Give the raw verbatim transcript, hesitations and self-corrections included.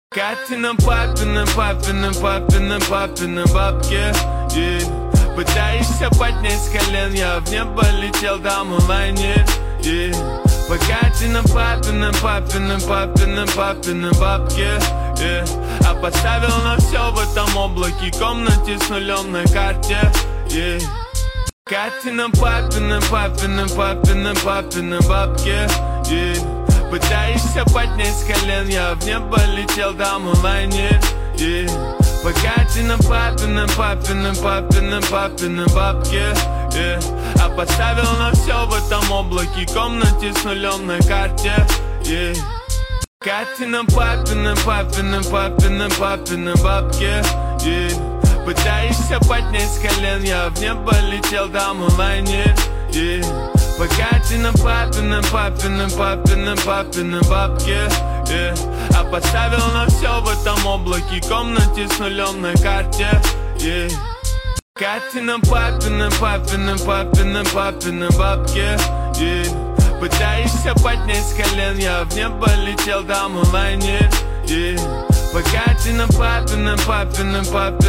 Катиным, папиным, папиным, папиным, папиным бабки, yeah. Пытаешься поднять с колен, я в небо летел, дам лайнер, yeah. По Катиным, папиным, папиным, папиным, папиным бабки, yeah. А поставил на все в этом облаке, комнате с нулем на карте, yeah. Катиным, папиным, папиным, папиным, папиным бабки, yeah. Пытаешься поднять с колен, я в небо летел, дам лайнер, yeah. По Катиным, папиным, папиным, папиным, папиным бабки, yeah. А поставил на все в этом облаке, комнате с нулем на карте, yeah. Катиным, папиным, папиным, папиным, папиным бабки, yeah. Пытаешься поднять с колен, я в небо летел, дам лайнер, yeah. По Катиным, папиным, папиным, папиным, папиным бабки, yeah. А поставил на все в этом облаке, комнате с нулем на карте, yeah. Катиным, папиным, папиным, папиным, папиным бабки, yeah. Пытаешься поднять с колен, я в небо летел, дам лайнер, yeah. По Катиным, папиным, папиным, папиным